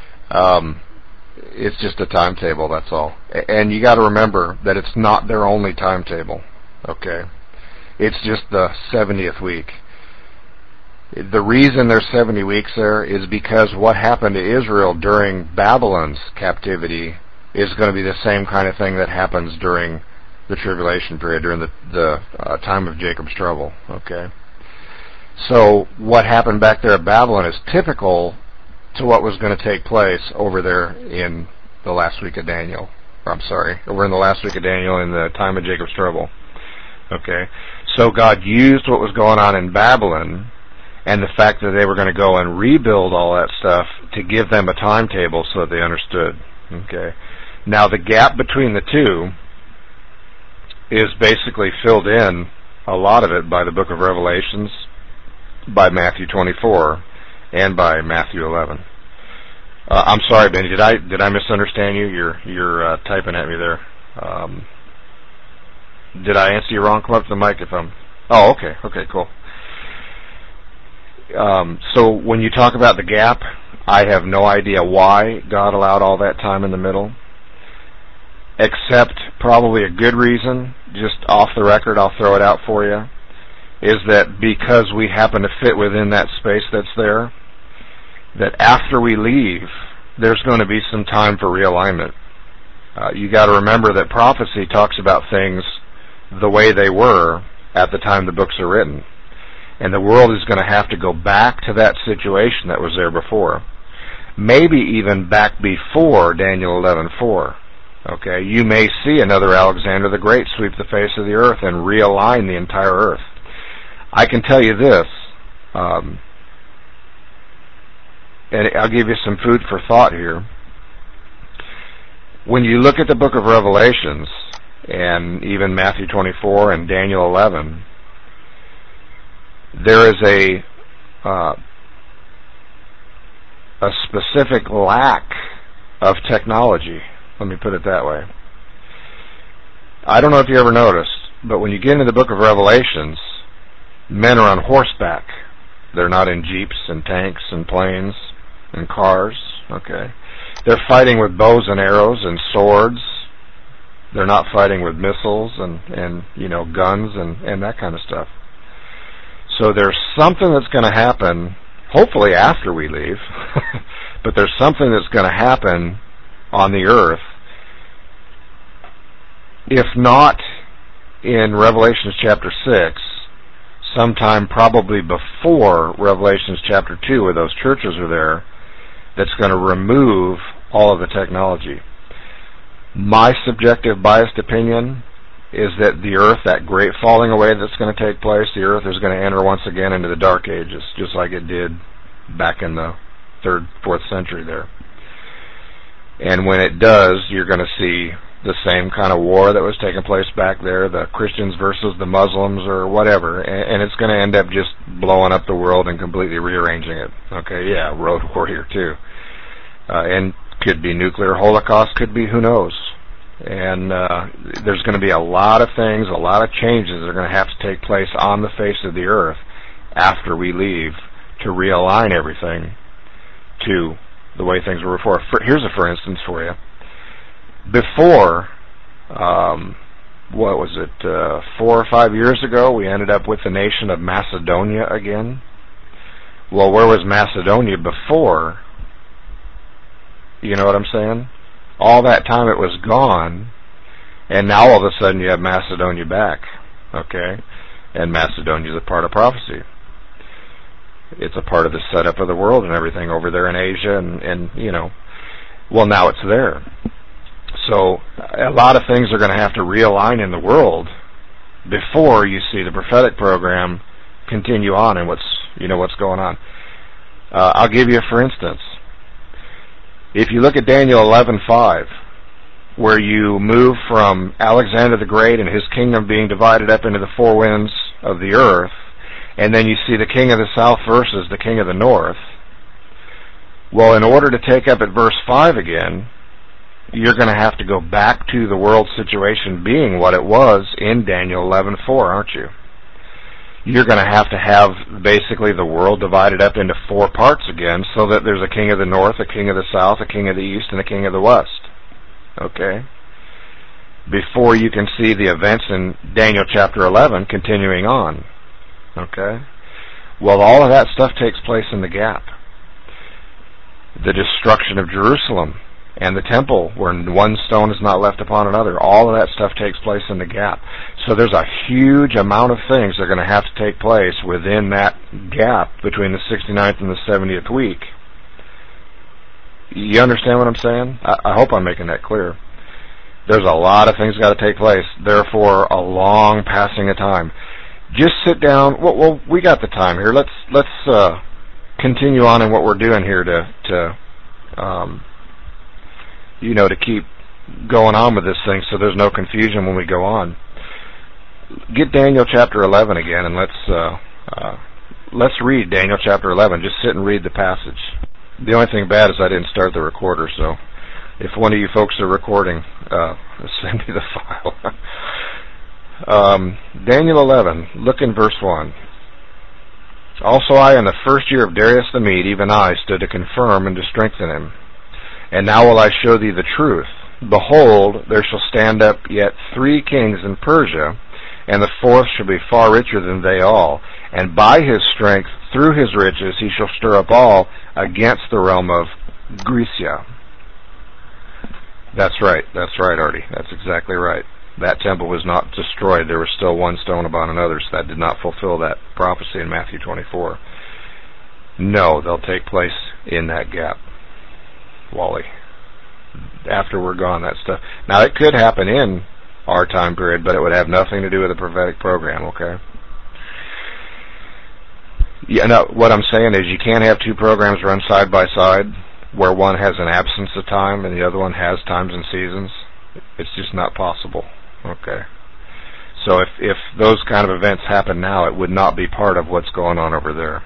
It's just a timetable, that's all. And you got to remember that it's not their only timetable, okay? It's just the 70th week. The reason there's 70 weeks there is because what happened to Israel during Babylon's captivity is going to be the same kind of thing that happens during the tribulation period, during the time of Jacob's trouble, okay? So what happened back there at Babylon is typical to what was going to take place over there in the last week of Daniel. Over in the last week of Daniel in the time of Jacob's trouble. Okay? So God used what was going on in Babylon and the fact that they were going to go and rebuild all that stuff to give them a timetable so that they understood. Okay? Now the gap between the two is basically filled in, a lot of it, by the book of Revelations, by Matthew 24, and by Matthew 11. I'm sorry, Benny. Did I misunderstand you? You're typing at me there. Did I answer you wrong? Come up to the mic if I'm. Oh, okay. Okay, cool. So when you talk about the gap, I have no idea why God allowed all that time in the middle, except probably a good reason. Just off the record, I'll throw it out for you. Is that because we happen to fit within that space that's there, that after we leave, there's going to be some time for realignment. You got to remember that prophecy talks about things the way they were at the time the books are written. And the world is going to have to go back to that situation that was there before. Maybe even back before Daniel 11:4. Okay, you may see another Alexander the Great sweep the face of the earth and realign the entire earth. I can tell you this, and I'll give you some food for thought here. When you look at the book of Revelations, and even Matthew 24 and Daniel 11, there is a specific lack of technology. Let me put it that way. I don't know if you ever noticed, but when you get into the book of Revelations, men are on horseback. They're not in jeeps and tanks and planes and cars. Okay, they're fighting with bows and arrows and swords. They're not fighting with missiles and guns and that kind of stuff. So there's something that's going to happen, hopefully after we leave, but there's something that's going to happen on the earth, if not in Revelation chapter 6, sometime probably before Revelation chapter 2, where those churches are there, that's going to remove all of the technology. My subjective biased opinion is that the earth, that great falling away that's going to take place, the earth is going to enter once again into the dark ages, just like it did back in the 3rd, 4th century there. And when it does, you're going to see the same kind of war that was taking place back there, the Christians versus the Muslims or whatever, and it's going to end up just blowing up the world and completely rearranging it. Okay, yeah, road warrior too. And could be nuclear holocaust, could be, who knows. And there's going to be a lot of things, a lot of changes that are going to have to take place on the face of the earth after we leave to realign everything to the way things were before. Here's a for instance for you. Before, 4 or 5 years ago, we ended up with the nation of Macedonia again. Well, where was Macedonia before? You know what I'm saying? All that time it was gone, and now all of a sudden you have Macedonia back. Okay? And Macedonia is a part of prophecy. It's a part of the setup of the world and everything over there in Asia, and well, now it's there. So a lot of things are going to have to realign in the world before you see the prophetic program continue on and what's going on. I'll give you a for instance. If you look at Daniel 11:5, where you move from Alexander the Great and his kingdom being divided up into the four winds of the earth, and then you see the king of the south versus the king of the north, well, in order to take up at verse 5 again, you're going to have to go back to the world situation being what it was in Daniel 11:4, aren't you? you're going to have basically the world divided up into 4 parts again, so that there's a king of the north, a king of the south, a king of the east, and a king of the west. Okay? Before you can see the events in Daniel chapter 11 continuing on. Okay? Well, all of that stuff takes place in the gap. The destruction of Jerusalem and the temple, where one stone is not left upon another, all of that stuff takes place in the gap. So there's a huge amount of things that are going to have to take place within that gap between the 69th and the 70th week. You understand what I'm saying? I hope I'm making that clear. There's a lot of things got to take place, therefore a long passing of time. Just sit down. Well, we got the time here. Let's continue on in what we're doing here to keep going on with this thing, so there's no confusion when we go on. Get Daniel chapter 11 again, and let's read Daniel chapter 11. Just sit and read the passage. The only thing bad is I didn't start the recorder, so if one of you folks are recording, send me the file. Daniel 11, look in verse 1. Also I, in the first year of Darius the Mede, even I, stood to confirm and to strengthen him. And now will I show thee the truth. Behold, there shall stand up yet 3 kings in Persia, and the 4th shall be far richer than they all. And by his strength, through his riches, he shall stir up all against the realm of Grecia. That's right, Artie. That's exactly right. That temple was not destroyed. There was still one stone upon another, so that did not fulfill that prophecy in Matthew 24. No, they'll take place in that gap, Wally. After we're gone, that stuff. Now, it could happen in our time period, but it would have nothing to do with the prophetic program, okay? Yeah, no, what I'm saying is you can't have 2 programs run side by side where one has an absence of time and the other one has times and seasons. It's just not possible. Okay. So if those kind of events happen now, it would not be part of what's going on over there.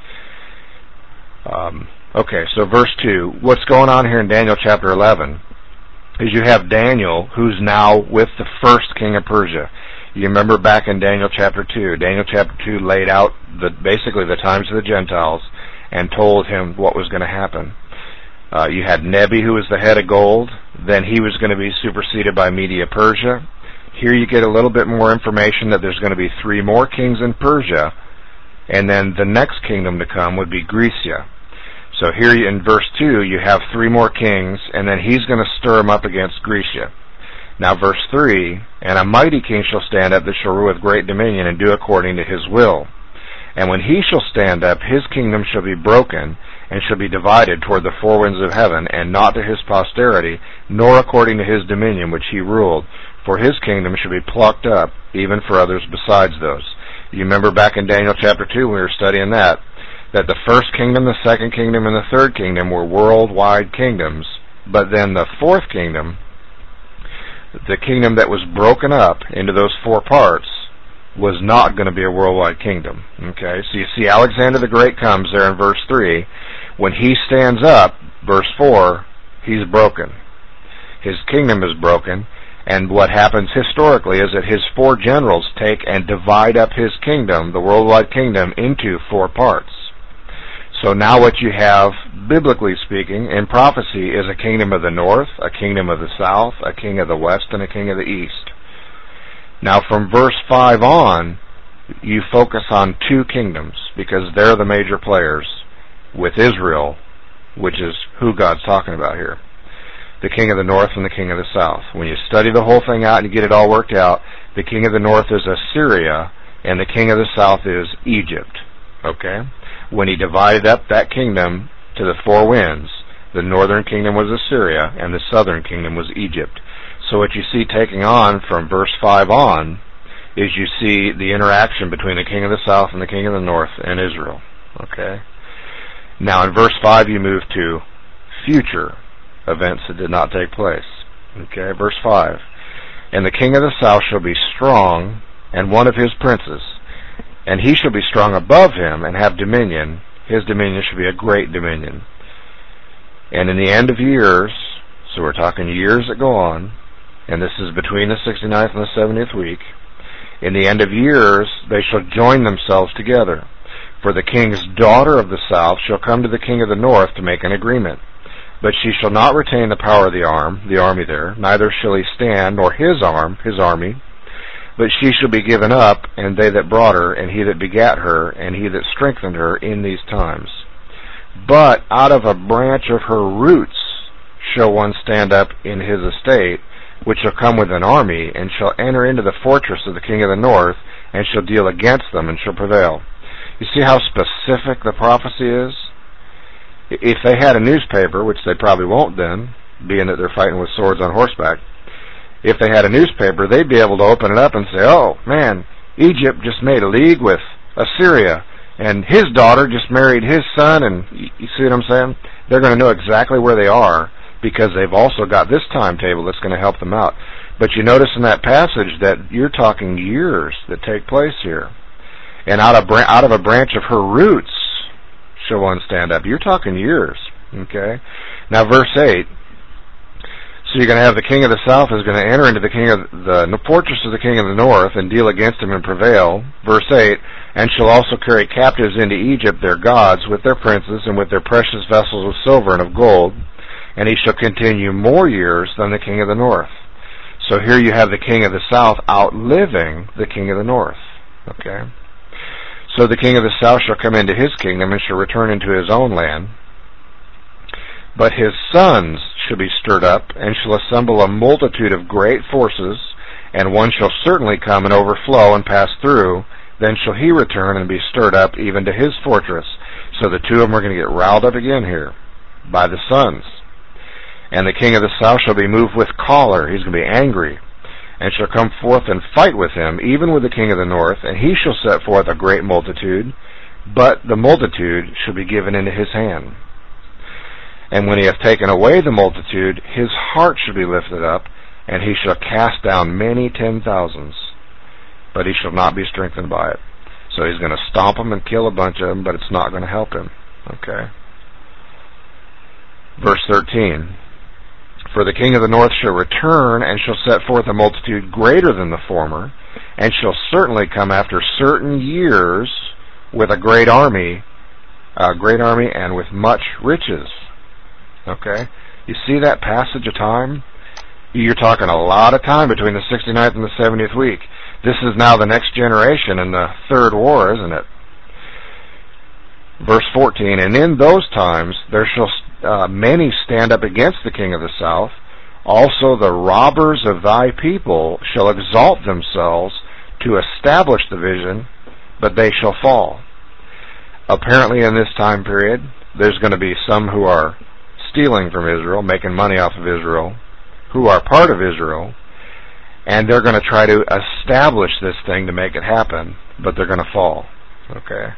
Okay, so verse 2. What's going on here in Daniel chapter 11 is you have Daniel, who's now with the first king of Persia. You remember back in Daniel chapter 2. Daniel chapter 2 laid out basically the times of the Gentiles and told him what was going to happen. You had Nebi, who was the head of gold. Then he was going to be superseded by Media-Persia. Here you get a little bit more information that there's going to be 3 more kings in Persia, and then the next kingdom to come would be Grecia. So here in verse 2, you have 3 more kings, and then he's going to stir them up against Grecia. Now verse 3, and a mighty king shall stand up that shall rule with great dominion and do according to his will. And when he shall stand up, his kingdom shall be broken, and shall be divided toward the 4 winds of heaven, and not to his posterity, nor according to his dominion which he ruled. For his kingdom shall be plucked up, even for others besides those. You remember back in Daniel chapter 2, when we were studying that the first kingdom, the second kingdom, and the third kingdom were worldwide kingdoms, but then the 4th kingdom, the kingdom that was broken up into those 4 parts, was not going to be a worldwide kingdom. Okay, so you see Alexander the Great comes there in verse 3. When he stands up, verse 4, he's broken. His kingdom is broken, and what happens historically is that his 4 generals take and divide up his kingdom, the worldwide kingdom, into 4 parts. So now what you have, biblically speaking, in prophecy is a kingdom of the north, a kingdom of the south, a king of the west, and a king of the east. Now from verse 5 on, you focus on 2 kingdoms, because they're the major players with Israel, which is who God's talking about here. The king of the north and the king of the south. When you study the whole thing out and you get it all worked out, the king of the north is Assyria, and the king of the south is Egypt. Okay? When he divided up that kingdom to the 4 winds, the northern kingdom was Assyria, and the southern kingdom was Egypt. So what you see taking on from verse 5 on is you see the interaction between the king of the south and the king of the north and Israel. Okay? Now in verse 5 you move to future events that did not take place. Okay, verse 5. And the king of the south shall be strong, and one of his princes, and he shall be strong above him, and have dominion. His dominion shall be a great dominion. And in the end of years, so we're talking years that go on, and this is between the 69th and the 70th week, In the end of years they shall join themselves together. For the king's daughter of the south shall come to the king of the north to make an agreement. But she shall not retain the power of the army there, neither shall he stand, nor his army, but she shall be given up, and they that brought her, and he that begat her, and he that strengthened her in these times. But out of a branch of her roots shall one stand up in his estate, which shall come with an army, and shall enter into the fortress of the king of the north, and shall deal against them, and shall prevail. You see how specific the prophecy is? If they had a newspaper, which they probably won't then, being that they're fighting with swords on horseback, if they had a newspaper, they'd be able to open it up and say, oh, man, Egypt just made a league with Assyria, and his daughter just married his son, and you see what I'm saying? They're going to know exactly where they are, because they've also got this timetable that's going to help them out. But you notice in that passage that you're talking years that take place here. And out of a branch of her roots shall one stand up. You're talking years, okay? Now verse 8, so you're going to have the king of the south is going to enter into the fortress of the king of the north and deal against him and prevail. Verse 8, and shall also carry captives into Egypt their gods with their princes and with their precious vessels of silver and of gold, and he shall continue more years than the king of the north. So here you have the king of the south outliving the king of the north. Okay? So the king of the south shall come into his kingdom and shall return into his own land. But his sons shall be stirred up, and shall assemble a multitude of great forces, and one shall certainly come and overflow and pass through. Then shall he return and be stirred up even to his fortress. So the two of them are going to get riled up again here by the sons. And the king of the south shall be moved with choler. He's going to be angry, and shall come forth and fight with him, even with the king of the north, and he shall set forth a great multitude, but the multitude shall be given into his hand. And when he hath taken away the multitude, his heart shall be lifted up, and he shall cast down many 10,000s, but he shall not be strengthened by it. So he's going to stomp them and kill a bunch of them, but it's not going to help him. Okay? Verse 13, for the king of the north shall return, and shall set forth a multitude greater than the former, and shall certainly come after certain years with a great army and with much riches. Okay? You see that passage of time? You're talking a lot of time between the 69th and the 70th week. This is now the next generation in the third war, isn't it? Verse 14, and in those times there shall many stand up against the king of the south. Also the robbers of thy people shall exalt themselves to establish the vision, but they shall fall. Apparently in this time period, there's going to be some who are stealing from Israel, making money off of Israel, who are part of Israel, and they're going to try to establish this thing to make it happen, but they're going to fall. Okay?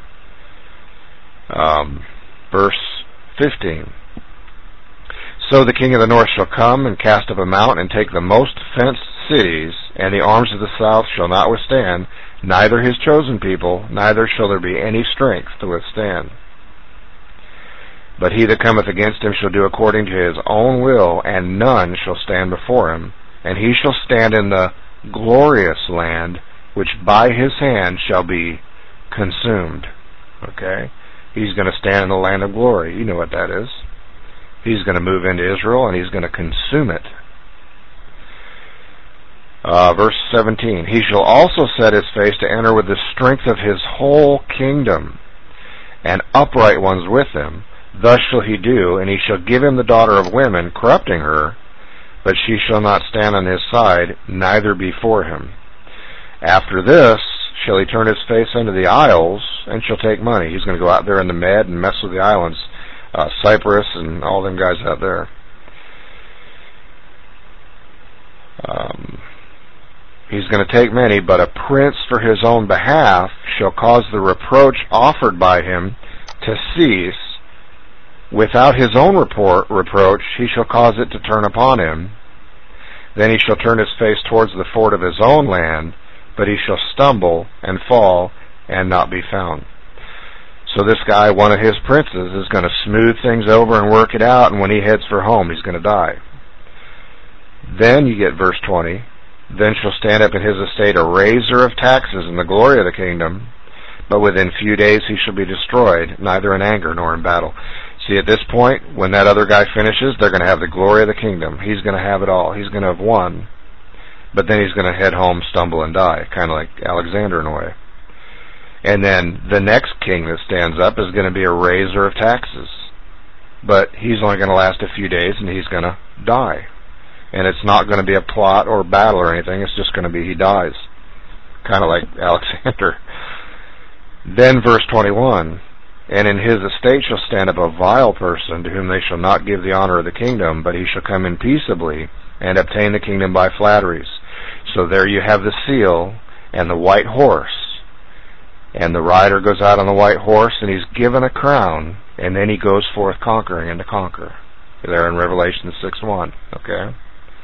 Verse 15. So the king of the north shall come and cast up a mountain and take the most fenced cities, and the arms of the south shall not withstand, neither his chosen people, neither shall there be any strength to withstand. But he that cometh against him shall do according to his own will, and none shall stand before him. And he shall stand in the glorious land, which by his hand shall be consumed. Okay? He's going to stand in the land of glory. You know what that is. He's going to move into Israel, and he's going to consume it. Verse 17, he shall also set his face to enter with the strength of his whole kingdom, and upright ones with him. Thus shall he do, and he shall give him the daughter of women, corrupting her, but she shall not stand on his side, neither before him. After this shall he turn his face unto the isles, and shall take money. He's going to go out there in the Med and mess with the islands, Cyprus and all them guys out there. He's going to take many, but a prince for his own behalf shall cause the reproach offered by him to cease. Without his own reproach, he shall cause it to turn upon him. Then he shall turn his face towards the fort of his own land, but he shall stumble and fall and not be found. So this guy, one of his princes, is going to smooth things over and work it out, and when he heads for home, he's going to die. Then you get verse 20. Then shall stand up in his estate a raiser of taxes in the glory of the kingdom, but within few days he shall be destroyed, neither in anger nor in battle. See, at this point, when that other guy finishes, they're going to have the glory of the kingdom. He's going to have it all. He's going to have won, but then he's going to head home, stumble, and die, kind of like Alexander in a way. And then the next king that stands up is going to be a raiser of taxes, but he's only going to last a few days, and he's going to die. And it's not going to be a plot or battle or anything. It's just going to be he dies, kind of like Alexander. Then verse 21, and in his estate shall stand up a vile person, to whom they shall not give the honor of the kingdom, but he shall come in peaceably, and obtain the kingdom by flatteries. So there you have the seal and the white horse. And the rider goes out on the white horse, and he's given a crown, and then he goes forth conquering and to conquer. There in Revelation 6:1, okay?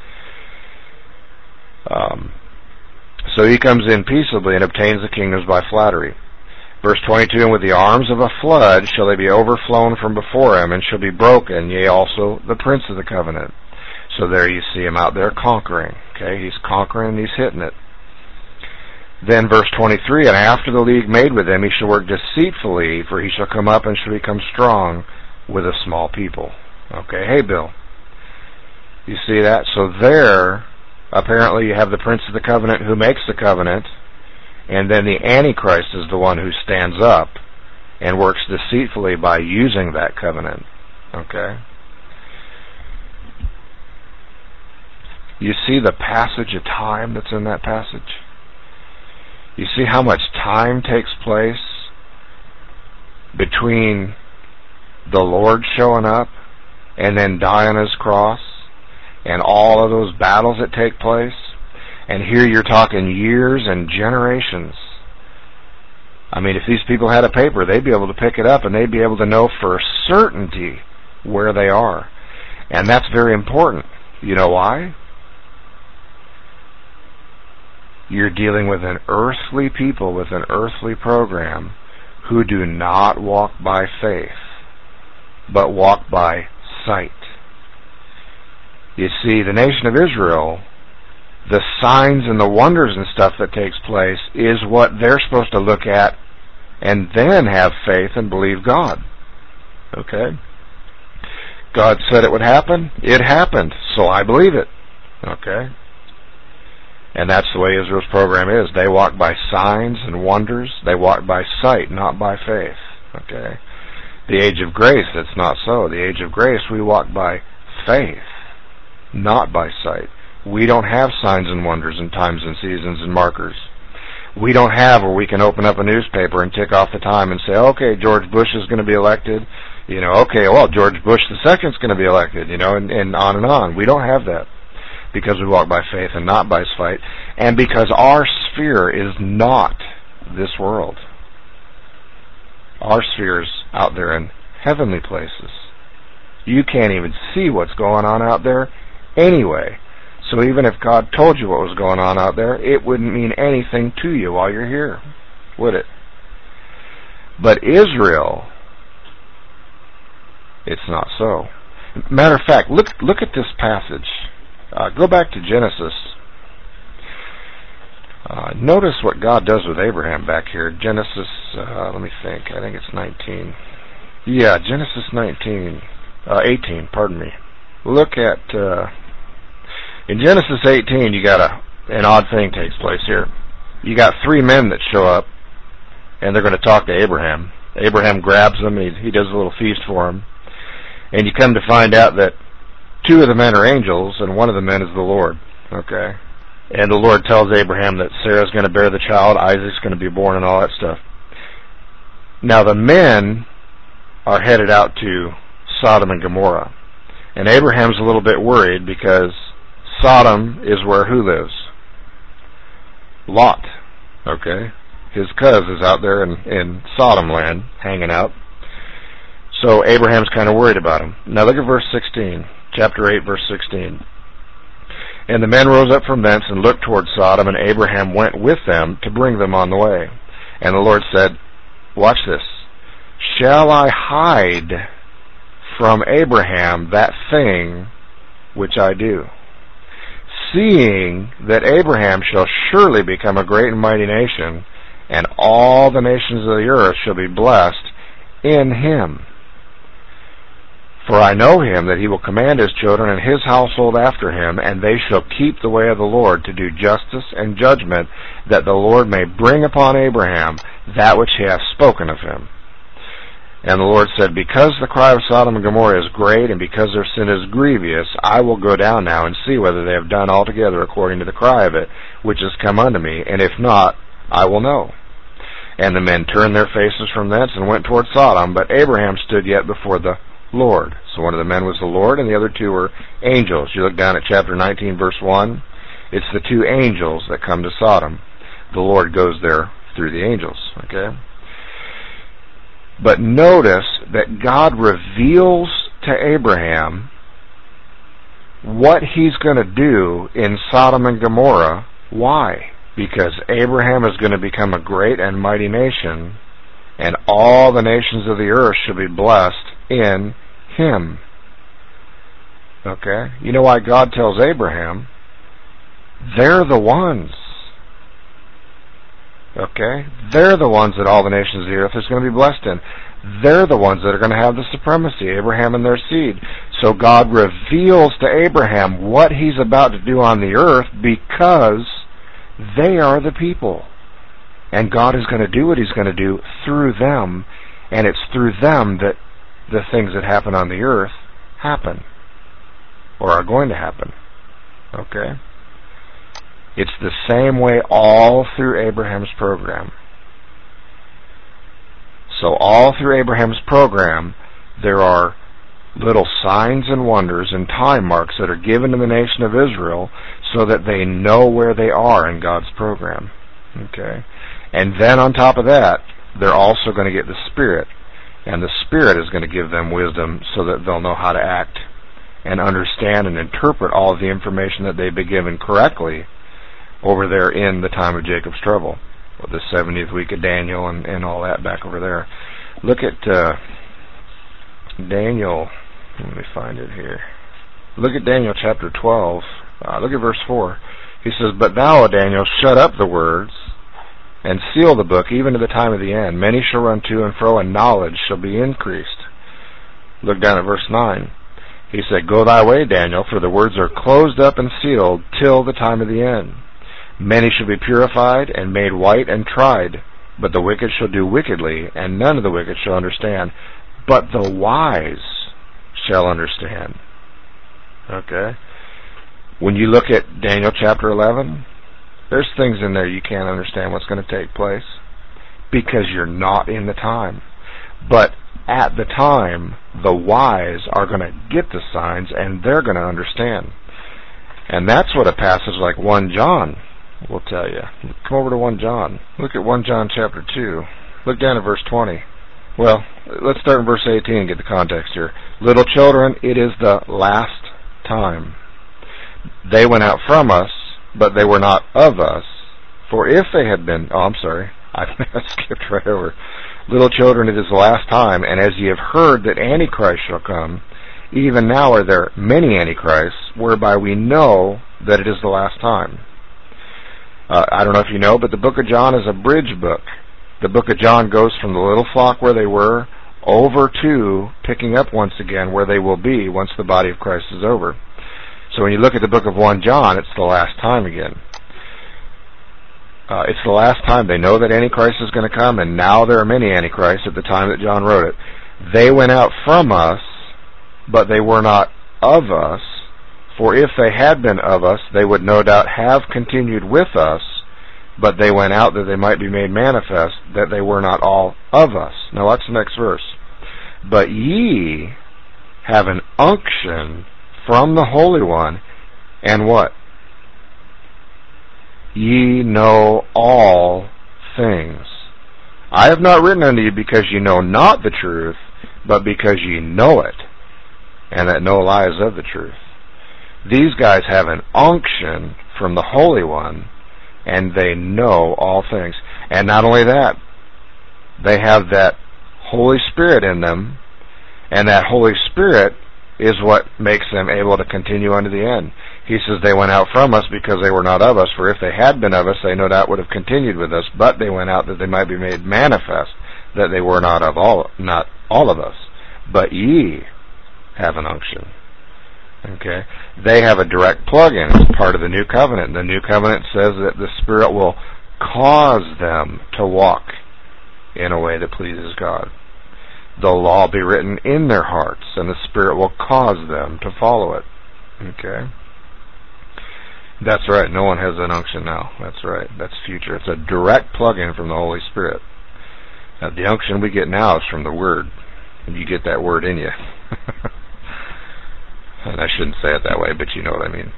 So he comes in peaceably and obtains the kingdoms by flattery. Verse 22, and with the arms of a flood shall they be overflown from before him, and shall be broken, yea, also the prince of the covenant. So there you see him out there conquering. Okay, he's conquering and he's hitting it. Then verse 23, and after the league made with him, he shall work deceitfully, for he shall come up and shall become strong with a small people. Okay, hey Bill. You see that? So there, apparently you have the prince of the covenant who makes the covenant, and then the Antichrist is the one who stands up and works deceitfully by using that covenant. Okay? You see the passage of time that's in that passage? You see how much time takes place between the Lord showing up and then dying on his cross, and all of those battles that take place? And here you're talking years and generations. I mean, if these people had a paper, they'd be able to pick it up and they'd be able to know for certainty where they are. And that's very important. You know why? You're dealing with an earthly people with an earthly program who do not walk by faith, but walk by sight. You see, the nation of Israel, the signs and the wonders and stuff that takes place is what they're supposed to look at and then have faith and believe God. Okay? God said it would happen. It happened. So I believe it. Okay? And that's the way Israel's program is. They walk by signs and wonders. They walk by sight, not by faith. Okay? The age of grace, it's not so. The age of grace, we walk by faith, not by sight. We don't have signs and wonders and times and seasons and markers. We don't have where we can open up a newspaper and tick off the time and say, okay, George Bush is going to be elected. You know, okay, well, George Bush II is going to be elected, you know, and on and on. We don't have that because we walk by faith and not by sight, and because our sphere is not this world. Our sphere is out there in heavenly places. You can't even see what's going on out there anyway. So even if God told you what was going on out there, it wouldn't mean anything to you while you're here, would it? But Israel, it's not so. Matter of fact, look at this passage. Go back to Genesis. Notice what God does with Abraham back here. Genesis, let me think. I think it's 19. Yeah, Genesis 18, pardon me. Look at, in Genesis 18, you got an odd thing takes place here. You got three men that show up, and they're going to talk to Abraham. Abraham grabs them, he does a little feast for them, and you come to find out that two of the men are angels, and one of the men is the Lord. Okay? And the Lord tells Abraham that Sarah's going to bear the child, Isaac's going to be born, and all that stuff. Now the men are headed out to Sodom and Gomorrah. And Abraham's a little bit worried because Sodom is where who lives? Lot. Okay? His cuz is out there in Sodom land, hanging out. So Abraham's kind of worried about him. Now look at verse 16. Chapter 8, verse 16. And the men rose up from thence and looked toward Sodom, and Abraham went with them to bring them on the way. And the Lord said, watch this, shall I hide from Abraham that thing which I do, seeing that Abraham shall surely become a great and mighty nation, and all the nations of the earth shall be blessed in him. For I know him, that he will command his children and his household after him, and they shall keep the way of the Lord, to do justice and judgment, that the Lord may bring upon Abraham that which he hath spoken of him. And the Lord said, Because the cry of Sodom and Gomorrah is great, and because their sin is grievous, I will go down now and see whether they have done altogether according to the cry of it, which is come unto me, and if not, I will know. And the men turned their faces from thence and went toward Sodom, but Abraham stood yet before the Lord. So one of the men was the Lord, and the other two were angels. You look down at chapter 19, verse 1. It's the two angels that come to Sodom. The Lord goes there through the angels. Okay? But notice that God reveals to Abraham what he's going to do in Sodom and Gomorrah. Why? Because Abraham is going to become a great and mighty nation, and all the nations of the earth shall be blessed in him. Okay? You know why God tells Abraham? They're the ones. Okay? They're the ones that all the nations of the earth is going to be blessed in. They're the ones that are going to have the supremacy, Abraham and their seed. So God reveals to Abraham what he's about to do on the earth because they are the people. And God is going to do what he's going to do through them, and it's through them that the things that happen on the earth happen, or are going to happen. Okay? It's the same way all through Abraham's program. So all through Abraham's program, there are little signs and wonders and time marks that are given to the nation of Israel so that they know where they are in God's program. Okay? And then on top of that, they're also going to get the Spirit. And the Spirit is going to give them wisdom so that they'll know how to act and understand and interpret all of the information that they've been given correctly over there in the time of Jacob's trouble, with the 70th week of Daniel and all that back over there. Look at Daniel. Let me find it here. Look at Daniel chapter 12. Look at verse 4. He says, But thou, O Daniel, shut up the words and seal the book even to the time of the end. Many shall run to and fro, and knowledge shall be increased. Look down at verse 9. He said, Go thy way, Daniel, for the words are closed up and sealed till the time of the end. Many shall be purified and made white and tried, but the wicked shall do wickedly, and none of the wicked shall understand, but the wise shall understand. Okay? When you look at Daniel chapter 11, there's things in there you can't understand what's going to take place because you're not in the time. But at the time, the wise are going to get the signs and they're going to understand. And that's what a passage like 1 John will tell you. Come over to 1 John. Look at 1 John chapter 2. Look down at verse 20. Well, let's start in verse 18 and get the context here. Little children, it is the last time. They went out from us, but they were not of us. For if they had been... Oh, I'm sorry. I skipped right over. Little children, it is the last time, and as ye have heard that Antichrist shall come, even now are there many Antichrists, whereby we know that it is the last time. I don't know if you know, but the book of John is a bridge book. The book of John goes from the little flock where they were over to picking up once again where they will be once the body of Christ is over. So when you look at the book of 1 John, it's the last time again. It's the last time. They know that Antichrist is going to come, and now there are many Antichrists at the time that John wrote it. They went out from us, but they were not of us. For if they had been of us, they would no doubt have continued with us, but they went out that they might be made manifest, that they were not all of us. Now watch the next verse. But ye have an unction from the Holy One, and what? Ye know all things. I have not written unto you because ye know not the truth, but because ye know it, and that no lie is of the truth. These guys have an unction from the Holy One, and they know all things. And not only that, they have that Holy Spirit in them, and that Holy Spirit is what makes them able to continue unto the end. He says they went out from us because they were not of us, for if they had been of us, they no doubt would have continued with us, but they went out that they might be made manifest that they were not all of us, but ye have an unction. Okay? They have a direct plug-in. It's part of the new covenant. The new covenant says that the Spirit will cause them to walk in a way that pleases God. The law will be written in their hearts, and the Spirit will cause them to follow it. Okay? That's right. No one has an unction now. That's right. That's future. It's a direct plug-in from the Holy Spirit. Now, the unction we get now is from the Word. And you get that Word in you. And I shouldn't say it that way, but you know what I mean.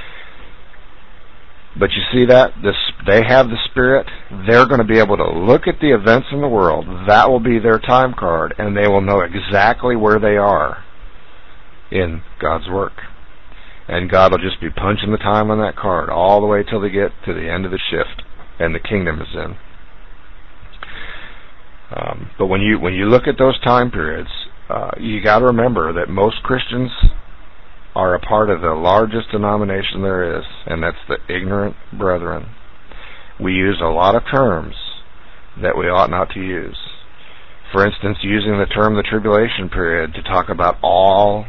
But you see that? They have the Spirit. They're going to be able to look at the events in the world. That will be their time card, and they will know exactly where they are in God's work. And God will just be punching the time on that card all the way till they get to the end of the shift, and the kingdom is in. But when you look at those time periods, you got to remember that most Christians are a part of the largest denomination there is, and that's the ignorant brethren. We use a lot of terms that we ought not to use. For instance, using the term the tribulation period to talk about all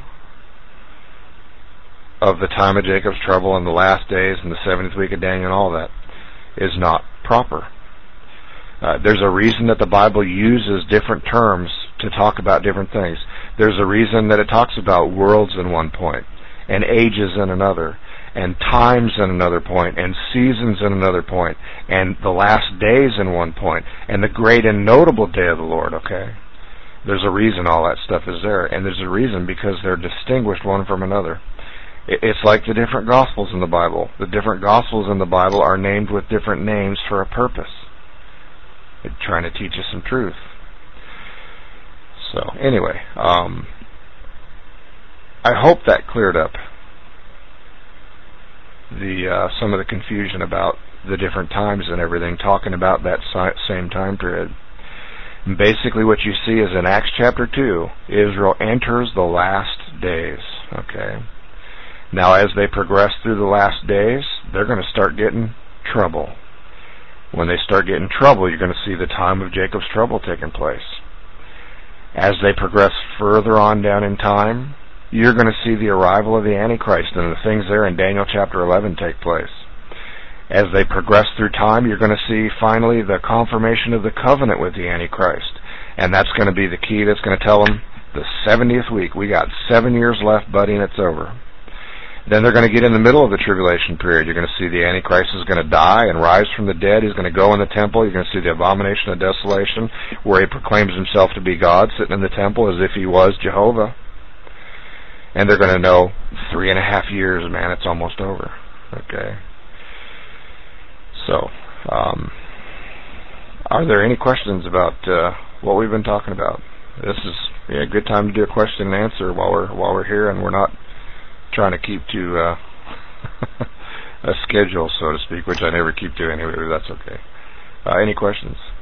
of the time of Jacob's trouble and the last days and the 70th week of Daniel and all that is not proper. There's a reason that the Bible uses different terms to talk about different things. There's a reason that it talks about worlds in one point, and ages in another, and times in another point, and seasons in another point, and the last days in one point, and the great and notable day of the Lord, okay? There's a reason all that stuff is there, and there's a reason because they're distinguished one from another. It's like the different Gospels in the Bible. The different Gospels in the Bible are named with different names for a purpose. They're trying to teach us some truth. So, anyway, I hope that cleared up some of the confusion about the different times and everything, talking about that same time period. And basically what you see is in Acts chapter 2, Israel enters the last days. Okay? Now as they progress through the last days, they're going to start getting trouble. When they start getting trouble, you're going to see the time of Jacob's trouble taking place. As they progress further on down in time, you're going to see the arrival of the Antichrist and the things there in Daniel chapter 11 take place. As they progress through time, you're going to see finally the confirmation of the covenant with the Antichrist. And that's going to be the key that's going to tell them the 70th week. We got 7 years left, buddy, and it's over. Then they're going to get in the middle of the tribulation period. You're going to see the Antichrist is going to die and rise from the dead. He's going to go in the temple. You're going to see the abomination of desolation, where he proclaims himself to be God, sitting in the temple as if he was Jehovah. And they're going to know 3.5 years, man, it's almost over. Okay? So, are there any questions about what we've been talking about? This is a good time to do a question and answer while we're here, and we're not trying to keep to a schedule, so to speak, which I never keep to anyway, but that's okay. Any questions?